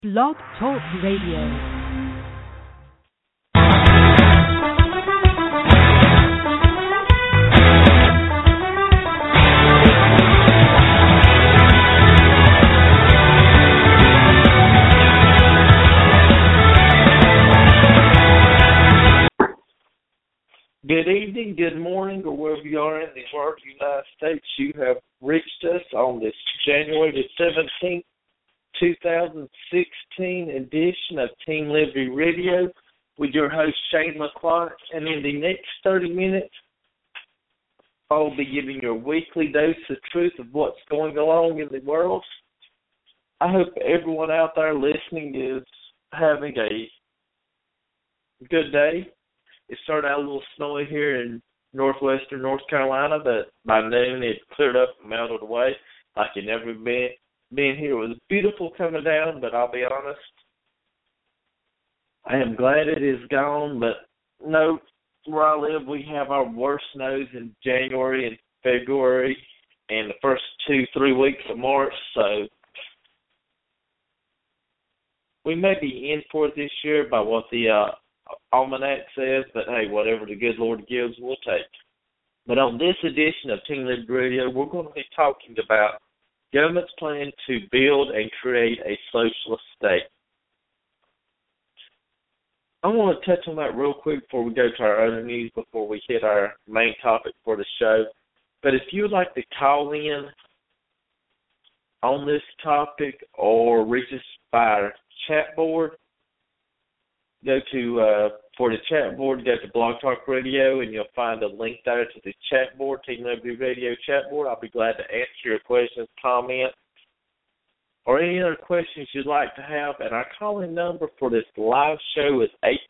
Blog Talk Radio. Good evening, good morning, or wherever you are in the world, United States. You have reached us on this January the 17th, 2016 edition of Team Liberty Radio with your host, Shane McClark. And in the next 30 minutes, I'll be giving you a weekly dose of truth of what's going along in the world. I hope everyone out there listening is having a good day. It started out a little snowy here in northwestern North Carolina, but by noon it cleared up and melted away like it never been here. It was beautiful coming down, but I'll be honest, I am glad it is gone. But no, where I live, we have our worst snows in January and February and the first 2-3 weeks of March, so we may be in for it this year by what the Almanac says, but hey, whatever the good Lord gives, we'll take. But on this edition of Team Liberty Radio, we're going to be talking about government's plan to build and create a socialist state. I want to touch on that real quick before we go to our other news, before we hit our main topic for the show. But if you would like to call in on this topic or reach us by our chat board, go to, for the chat board, go to Blog Talk Radio, and you'll find a link there to the chat board, Team Liberty Radio chat board. I'll be glad to answer your questions, comments, or any other questions you'd like to have. And our calling number for this live show is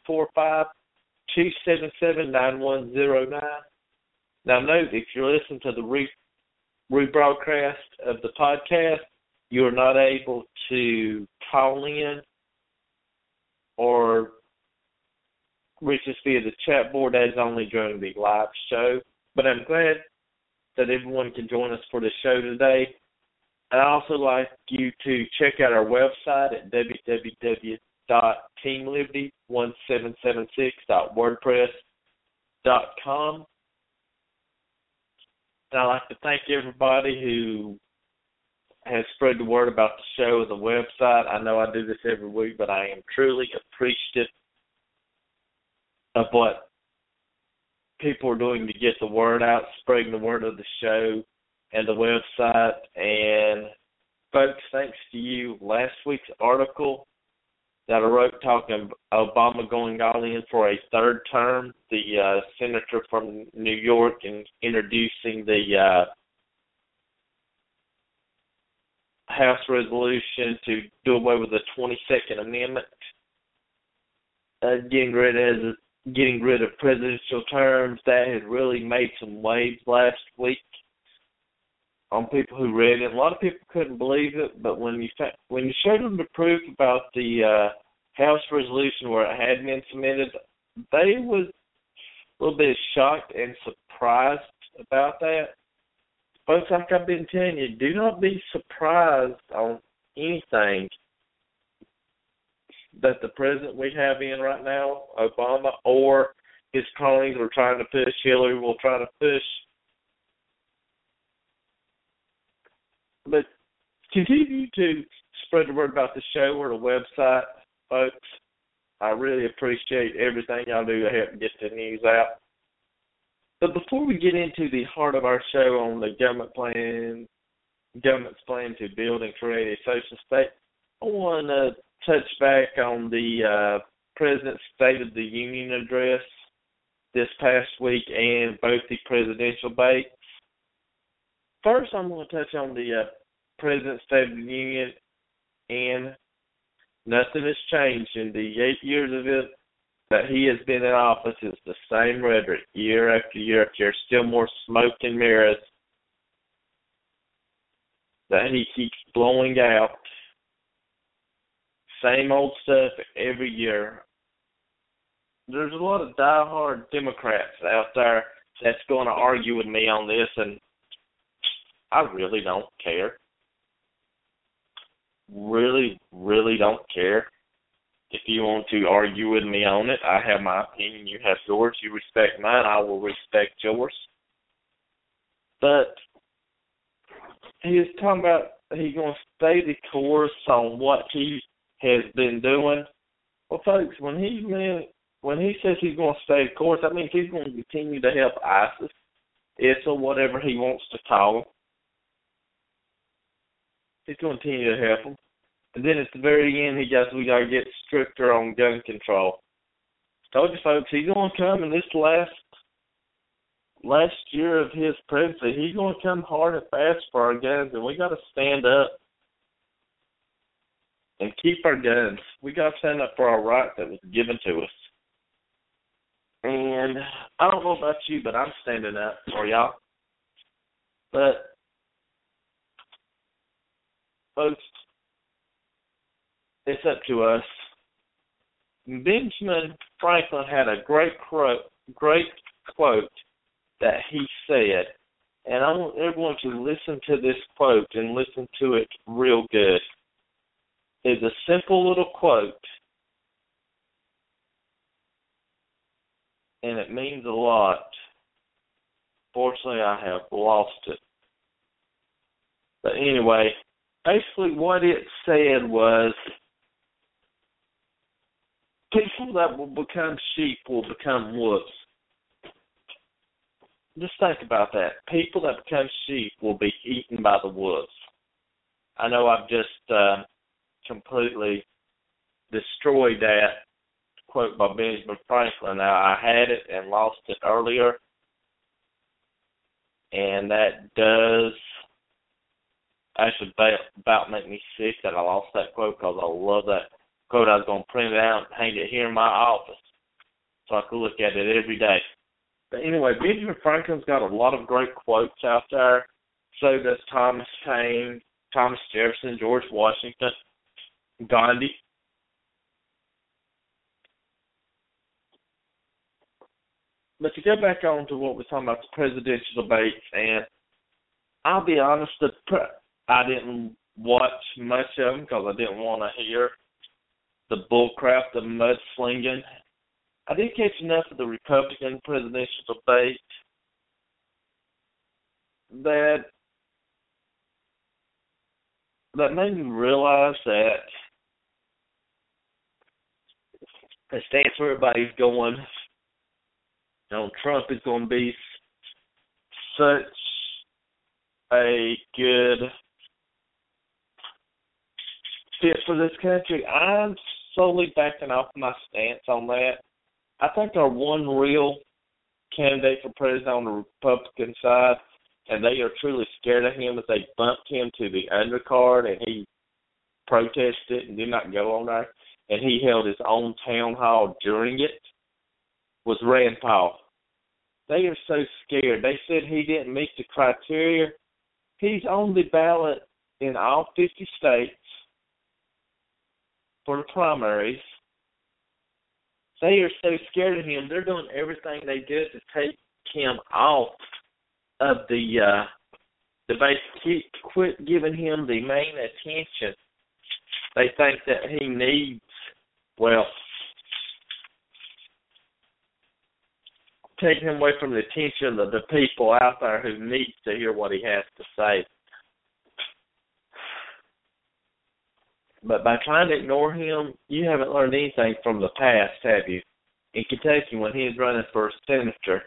845-277-9109. Now, note, if you're listening to the rebroadcast of the podcast, you are not able to call in or reach us via the chat board. That is only during the live show. But I'm glad that everyone can join us for the show today. And I'd also like you to check out our website at www.teamliberty1776.wordpress.com. And I'd like to thank everybody who has spread the word about the show and the website. I know I do this every week, but I am truly appreciative of what people are doing to get the word out, spreading the word of the show and the website. And folks, thanks to you, last week's article that I wrote talking Obama going all in for a third term, the senator from New York, and introducing the House resolution to do away with the 22nd Amendment, getting rid of presidential terms. That has really made some waves last week on people who read it. A lot of people couldn't believe it, but when you showed them the proof about the House resolution where it had been submitted, they was a little bit shocked and surprised about that. Folks, like I've been telling you, do not be surprised on anything that the president we have in right now, Obama, or his cronies are trying to push, Hillary will try to push. But continue to spread the word about the show or the website, folks. I really appreciate everything y'all do to help get the news out. But before we get into the heart of our show on the government's plan to build and create a social state, I want to touch back on the President's State of the Union address this past week and both the presidential debates. First, I'm going to touch on the President's State of the Union, and nothing has changed in the 8 years of it that he has been in office. It's the same rhetoric year after year after year, still more smoke and mirrors that he keeps blowing out. Same old stuff every year. There's a lot of diehard Democrats out there that's going to argue with me on this, and I really don't care. really, really don't care. If you want to argue with me on it, I have my opinion, you have yours. You respect mine, I will respect yours. But he was talking about he's going to stay the course on what he has been doing. Well, folks, when he says he's going to stay the course, that means he's going to continue to help ISIS, ISIL, whatever he wants to call them. He's going to continue to help them. And then at the very end, we got to get stricter on gun control. Told you, folks, he's going to come in this last year of his presidency. He's going to come hard and fast for our guns, and we got to stand up and keep our guns. We got to stand up for our right that was given to us. And I don't know about you, but I'm standing up for y'all. But, folks, it's up to us. Benjamin Franklin had a great quote that he said, and I want everyone to listen to this quote and listen to it real good. It's a simple little quote, and it means a lot. Fortunately, I have lost it. But anyway, basically what it said was, people that will become sheep will become wolves. Just think about that. People that become sheep will be eaten by the wolves. I know I've just completely destroyed that quote by Benjamin Franklin. Now, I had it and lost it earlier, and that does actually about make me sick that I lost that quote, because I love that quote. I was going to print it out and hang it here in my office so I could look at it every day. But anyway, Benjamin Franklin's got a lot of great quotes out there. So does Thomas Paine, Thomas Jefferson, George Washington, Gandhi. But to go back on to what we're talking about, the presidential debates, and I'll be honest, I didn't watch much of them because I didn't want to hear the bullcrap, the mudslinging. I did catch enough of the Republican presidential debate that made me realize that the stance where everybody's going, Trump is going to be such a good fit for this country. I'm slowly backing off my stance on that. I think our one real candidate for president on the Republican side, and they are truly scared of him, is they bumped him to the undercard and he protested and did not go on there, and he held his own town hall during it, was Rand Paul. They are so scared. They said he didn't meet the criteria. He's on the ballot in all 50 states for the primaries. They are so scared of him, they're doing everything they did to take him off of the debate, quit giving him the main attention. They think that he needs, taking him away from the attention of the people out there who needs to hear what he has to say. But by trying to ignore him, you haven't learned anything from the past, have you? In Kentucky, when he was running for senator,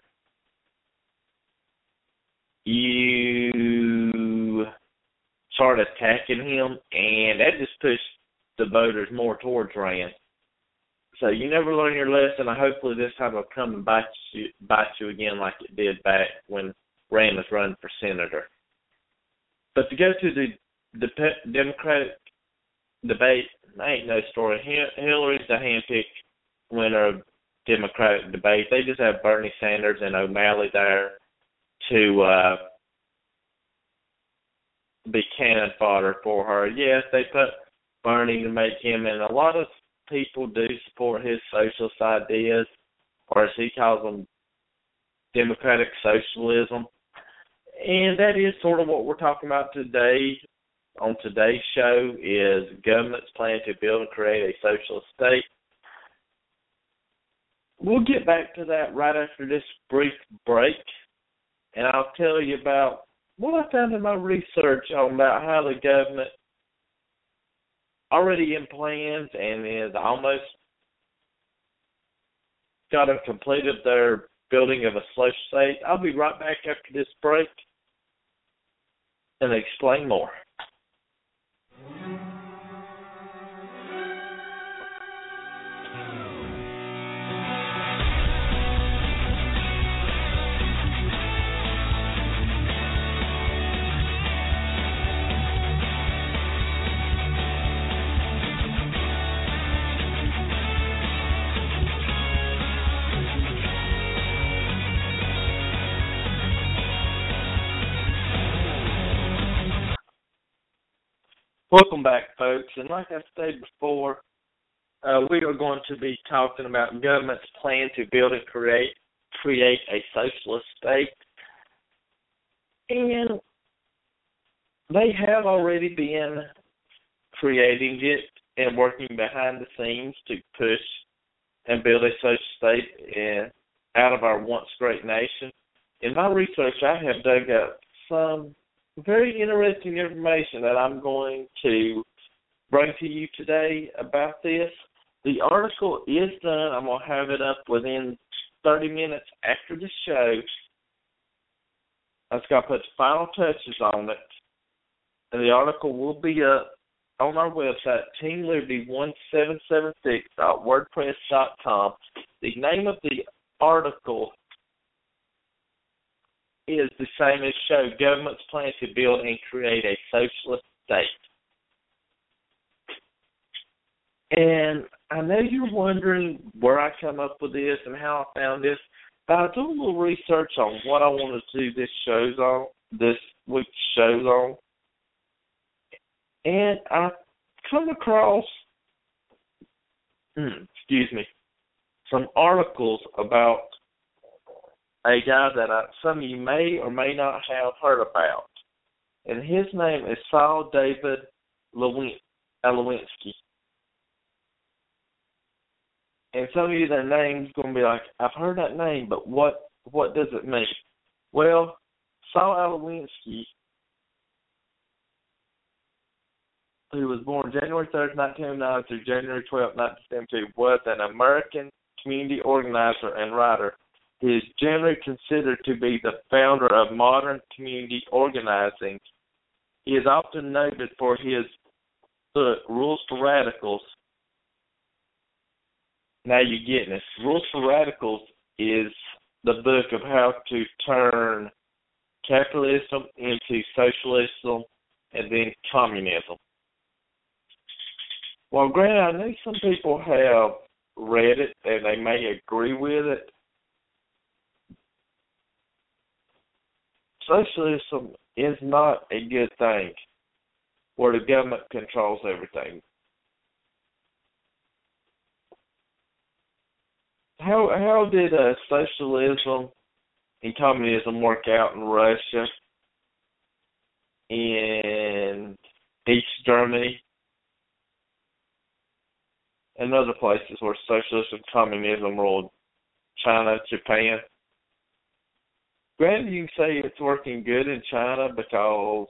you started attacking him, and that just pushed the voters more towards Rand. So you never learn your lesson. Hopefully this time it'll come and bite you again like it did back when Rand was running for senator. But to go to the Democratic debate, ain't no story. Hillary's the handpicked winner of Democratic debate. They just have Bernie Sanders and O'Malley there to be cannon fodder for her. Yes, they put Bernie to make him, and a lot of people do support his socialist ideas, or as he calls them, democratic socialism. And that is sort of what we're talking about today on today's show is government's plan to build and create a socialist state. We'll get back to that right after this brief break, and I'll tell you about what I found in my research on about how the government already in plans and is almost got completed their building of a social state. I'll be right back after this break and explain more. Welcome back, folks. And like I stated before, we are going to be talking about government's plan to build and create a socialist state. And they have already been creating it and working behind the scenes to push and build a social state out of our once great nation. In my research, I have dug up some very interesting information that I'm going to bring to you today about this. The article is done. I'm going to have it up within 30 minutes after the show. I just got to put the final touches on it. And the article will be up on our website, teamliberty1776.wordpress.com. The name of the article is the same as show, government's plan to build and create a socialist state. And I know you're wondering where I come up with this and how I found this, but I do a little research on what I want to do this week's shows on. And I come across, some articles about a guy that some of you may or may not have heard about. And his name is Saul David Alinsky. And some of you, their name's going to be like, I've heard that name, but what does it mean? Well, Saul Alinsky, who was born January 3rd, 1909 through January 12th, 1972, was an American community organizer and writer. He is generally considered to be the founder of modern community organizing. He is often noted for his book, Rules for Radicals. Now you're getting this. Rules for Radicals is the book of how to turn capitalism into socialism and then communism. Well, granted, I know some people have read it and they may agree with it. Socialism is not a good thing where the government controls everything. How did socialism and communism work out in Russia, in East Germany, and other places where socialism and communism ruled, China, Japan? Granted, you can say it's working good in China because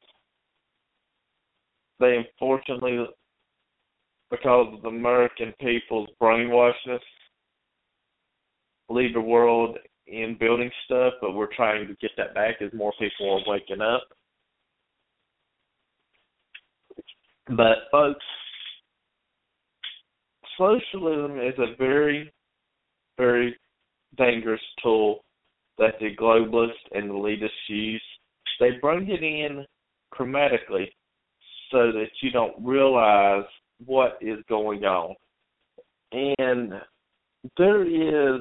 they unfortunately, because of the American people's brainwashness, lead the world in building stuff, but we're trying to get that back as more people are waking up. But, folks, socialism is a very, very dangerous tool that the globalists and the elitists use. They bring it in chromatically so that you don't realize what is going on. And there is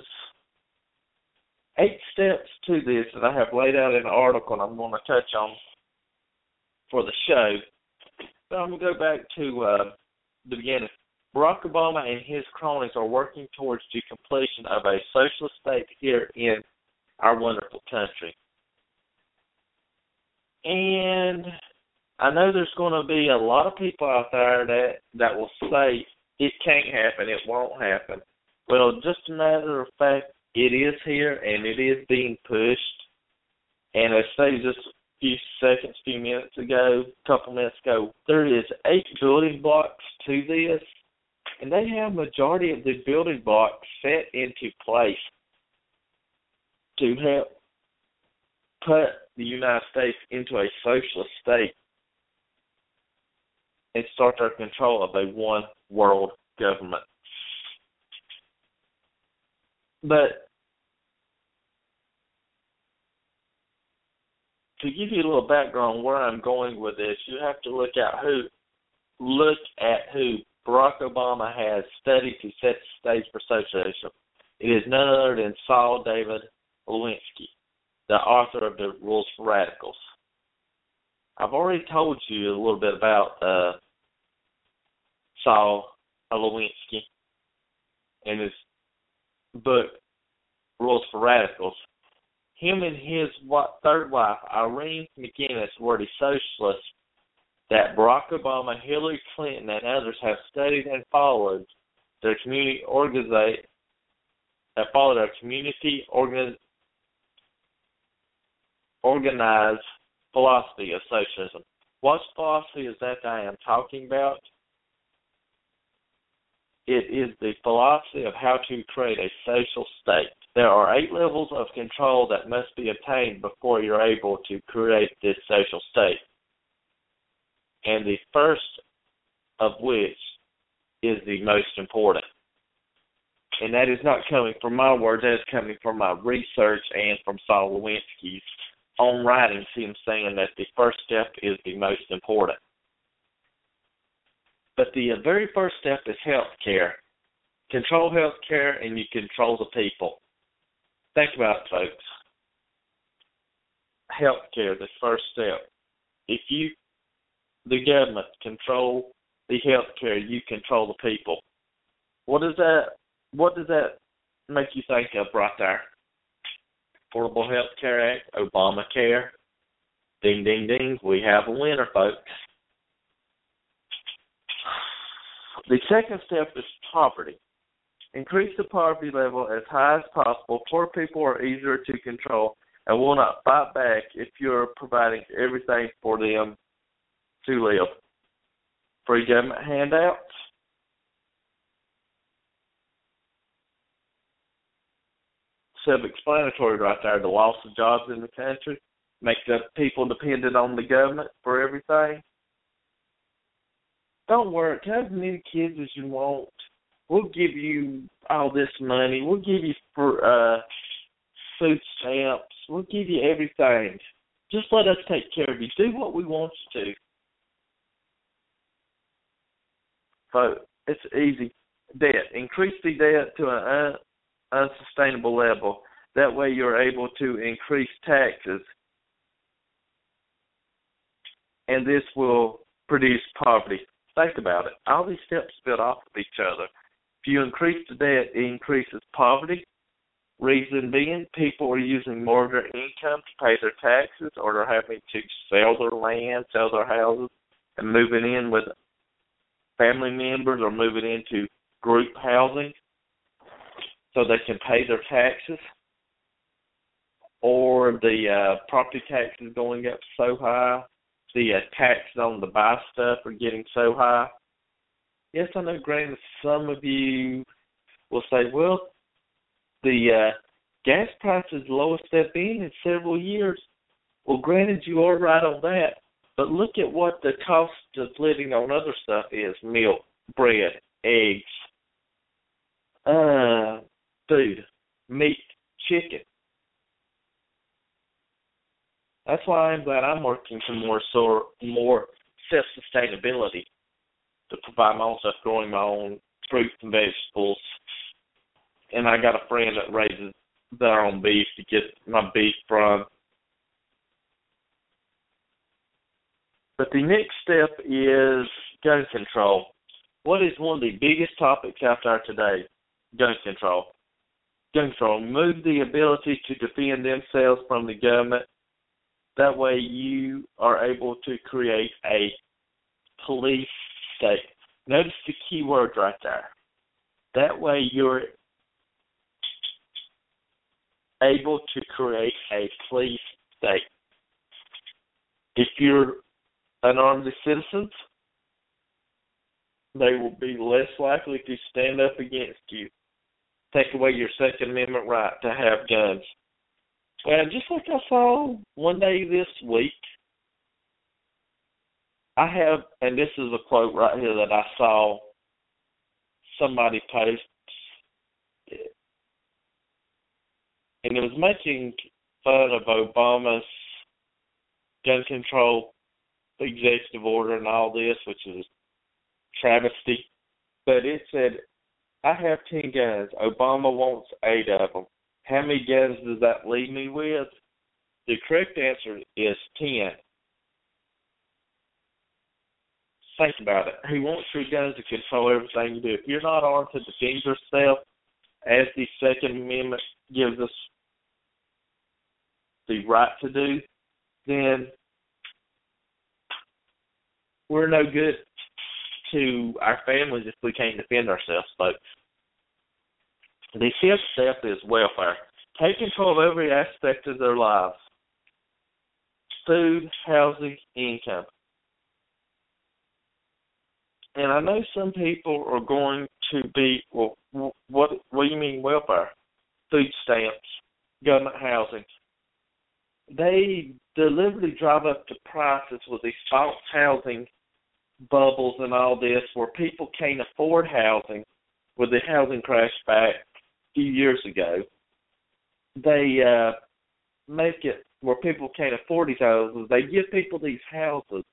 8 steps to this that I have laid out in an article, and I'm going to touch on for the show. But I'm going to go back to the beginning. Barack Obama and his cronies are working towards the completion of a socialist state here in our wonderful country. And I know there's going to be a lot of people out there that will say it can't happen, it won't happen. Well, just a matter of fact, it is here and it is being pushed. And I say just few minutes ago, a couple minutes ago, there is 8 building blocks to this, and they have majority of the building blocks set into place to help put the United States into a socialist state and start their control of a one world government. But to give you a little background where I'm going with this, you have to look at who Barack Obama has studied to set the stage for socialism. It is none other than Saul David Alinsky, the author of The Rules for Radicals. I've already told you a little bit about Saul Alinsky and his book, Rules for Radicals. Him and his third wife, Irene McGinnis, were the socialists that Barack Obama, Hillary Clinton, and others have studied and followed their community organized philosophy of socialism. What philosophy is that I am talking about? It is the philosophy of how to create a social state. There are 8 levels of control that must be obtained before you're able to create this social state. And the first of which is the most important. And that is not coming from my words, that is coming from my research and from Saul Alinsky's own writings, him saying that the first step is the most important. But the very first step is health care. Control health care and you control the people. Think about it, folks. Health care, the first step. If the government, control the health care, you control the people. What does that make you think of right there? Affordable Health Care Act, Obamacare. Ding, ding, ding. We have a winner, folks. The second step is poverty. Increase the poverty level as high as possible. Poor people are easier to control and will not fight back if you're providing everything for them to live. Free government handouts. Self-explanatory right there. The loss of jobs in the country. Make the people dependent on the government for everything. Don't worry. Have as many kids as you want. We'll give you all this money. We'll give you food stamps. We'll give you everything. Just let us take care of you. Do what we want you to. So it's easy. Debt. Increase the debt to an unsustainable level. That way you're able to increase taxes. And this will produce poverty. Think about it. All these steps build off of each other. If you increase the debt, it increases poverty. Reason being, people are using more of their income to pay their taxes, or they're having to sell their land, sell their houses, and moving in with family members or moving into group housing so they can pay their taxes. Or the property taxes going up so high, the taxes on the buy stuff are getting so high. Yes, I know, granted, some of you will say, well, the gas price is the lowest they've been in several years. Well, granted, you are right on that. But look at what the cost of living on other stuff is. Milk, bread, eggs, food, meat, chicken. That's why I'm glad I'm working for more self-sustainability to provide my own stuff, growing my own fruits and vegetables. And I got a friend that raises their own beef to get my beef from. But the next step is gun control. What is one of the biggest topics out there today? Gun control. Gun control. Remove the ability to defend themselves from the government That way you are able to create a police state. Notice the key word right there. That way you're able to create a police state. If you're unarmed citizens, they will be less likely to stand up against you. Take away your Second Amendment right to have guns. Well, just like I saw one day this week, I have, and this is a quote right here that I saw somebody post, and it was making fun of Obama's gun control executive order and all this, which is travesty. But it said, I have 10 guns. Obama wants 8 of them. How many guns does that leave me with? The correct answer is 10. Think about it. He wants your guns to control everything you do. If you're not armed to defend yourself, as the Second Amendment gives us the right to do, then we're no good to our families if we can't defend ourselves, folks. The fifth step is welfare. Take control of every aspect of their lives. Food, housing, income. And I know some people are going to be, well, what do you mean welfare? Food stamps, government housing. They deliberately drive up the prices with these false housing bubbles and all this where people can't afford housing with the housing crash back a few years ago. They make it where people can't afford these houses. They give people these houses,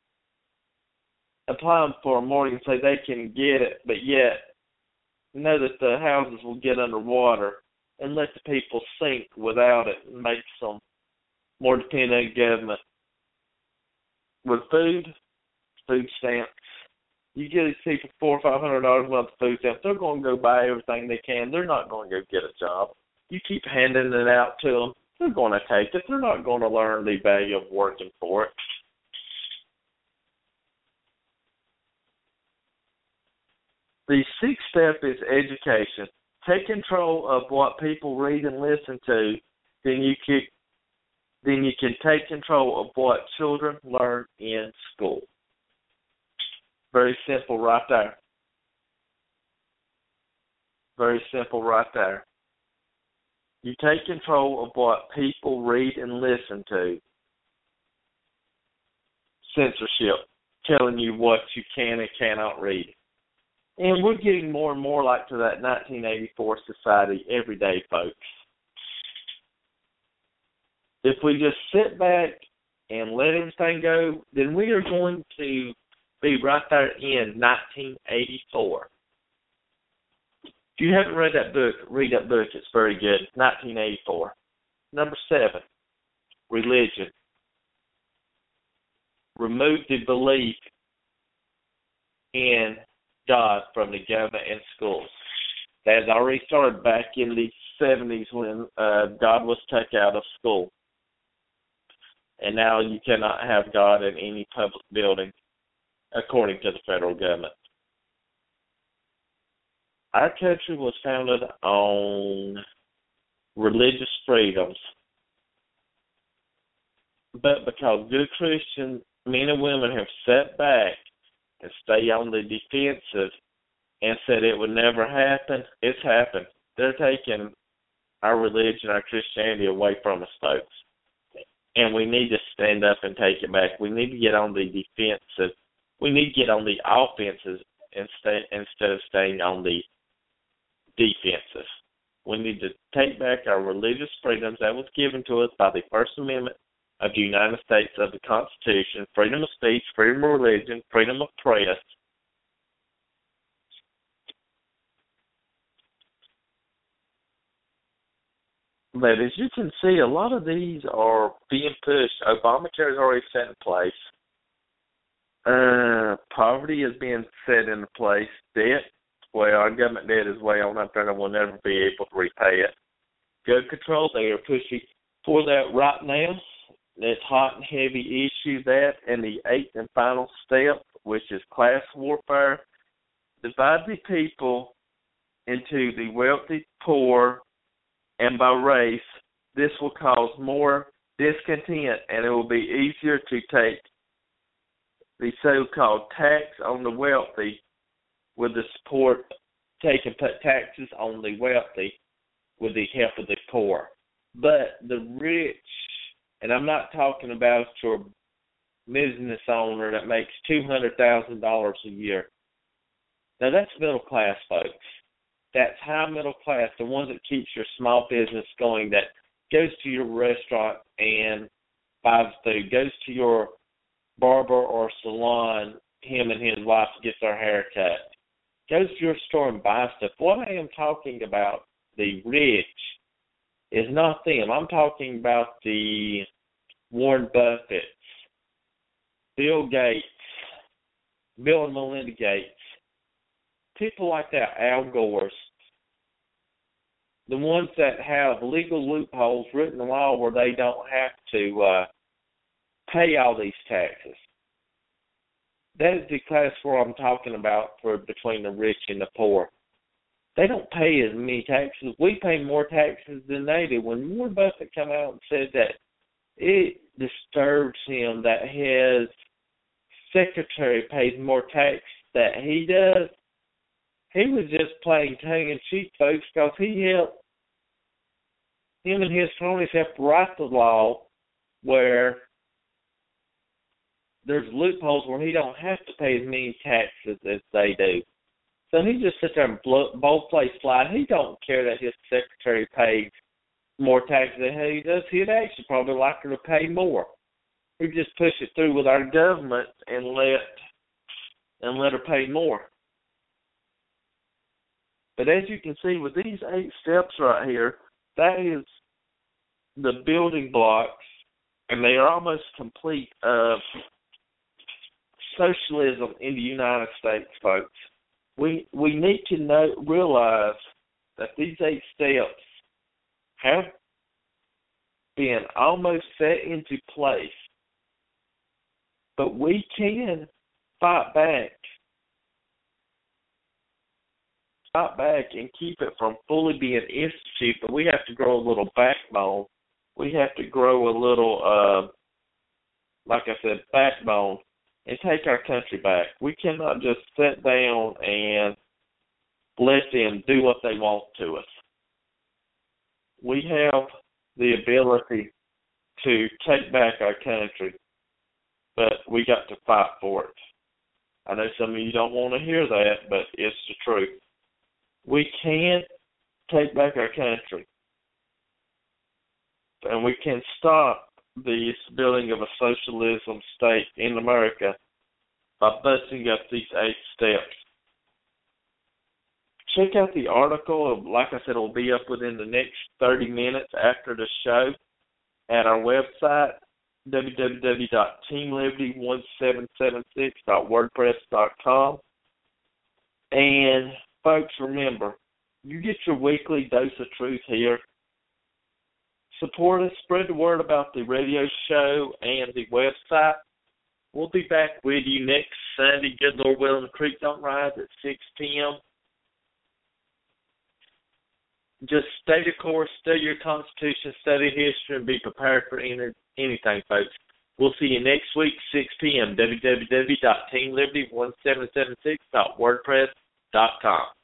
apply them for a mortgage and say they can get it, but yet know that the houses will get underwater and let the people sink without it and make them more dependent on government. With food stamps, you give these people $400 or $500 a month of food stamps, they're going to go buy everything they can. They're not going to go get a job. You keep handing it out to them, they're going to take it. They're not going to learn the value of working for it. The sixth step is education. Take control of what people read and listen to, then you can take control of what children learn in school. Very simple right there. Very simple right there. You take control of what people read and listen to. Censorship, telling you what you can and cannot read. And we're getting more and more like to that 1984 society every day, folks. If we just sit back and let everything go, then we are going to be right there in 1984. If you haven't read that book, read that book. It's very good. 1984. Number 7, religion. Remove the belief in God from the government and schools. That has already started back in the 70s when God was taken out of school. And now you cannot have God in any public building, according to the federal government. Our country was founded on religious freedoms. But because good Christian men and women have sat back and stay on the defensive and said it would never happen, it's happened. They're taking our religion, our Christianity away from us, folks. And we need to stand up and take it back. We need to get on the defensive. We need to get on the offensive instead of staying on the defensive. We need to take back our religious freedoms that was given to us by the First Amendment of the United States of the Constitution, freedom of speech, freedom of religion, freedom of press. But as you can see, a lot of these are being pushed. Obamacare is already set in place. Poverty is being set into place. Debt, well, our government debt is way on up there and we'll never be able to repay it. Gun control, they are pushing for that right now. this hot and heavy issue, that and the eighth and final step, which is class warfare, divide the people into the wealthy, poor, and by race. This will cause more discontent, and it will be easier to take the so-called tax on the wealthy with the support, take and put taxes on the wealthy with the help of the poor. But the rich, and I'm not talking about your business owner that makes $200,000 a year. Now, that's middle class, folks. That's high middle class, the ones that keeps your small business going, that goes to your restaurant and buys food, goes to your barber or salon, him and his wife gets their hair cut, goes to your store and buys stuff. What I am talking about, the rich, is not them. I'm talking about the Warren Buffetts, Bill Gates, Bill and Melinda Gates, people like that, Al Gore's, the ones that have legal loopholes written in law where they don't have to pay all these taxes. That is the class where I'm talking about for between the rich and the poor. They don't pay as many taxes. We pay more taxes than they do. When Warren Buffett came out and said that, it disturbs him that his secretary pays more tax than he does. He was just playing tongue-in-cheek, folks, because him and his cronies have to write the law where there's loopholes where he don't have to pay as many taxes as they do. So he just sits there and both play slide. He don't care that his secretary pays more taxes than he does. He'd actually probably like her to pay more. We just push it through with our government and let her pay more. But as you can see with these 8 steps right here, that is the building blocks, and they are almost complete of socialism in the United States, folks. We need to realize that these 8 steps have been almost set into place, but we can fight back and keep it from fully being instituted, but we have to grow a little backbone. We have to grow a little, like I said, backbone and take our country back. We cannot just sit down and let them do what they want to us. We have the ability to take back our country, but we got to fight for it. I know some of you don't want to hear that, but it's the truth. We can take back our country, and we can stop the building of a socialism state in America by busting up these 8 steps. Check out the article. Like I said, it will be up within the next 30 minutes after the show at our website, www.teamliberty1776.wordpress.com. And folks, remember, you get your weekly dose of truth here. Support us, spread the word about the radio show and the website. We'll be back with you next Sunday. Good Lord willing, the creek don't rise at 6 p.m. Just stay the course, study your Constitution, study history, and be prepared for anything, folks. We'll see you next week, 6 p.m. www.teamliberty1776.wordpress.com.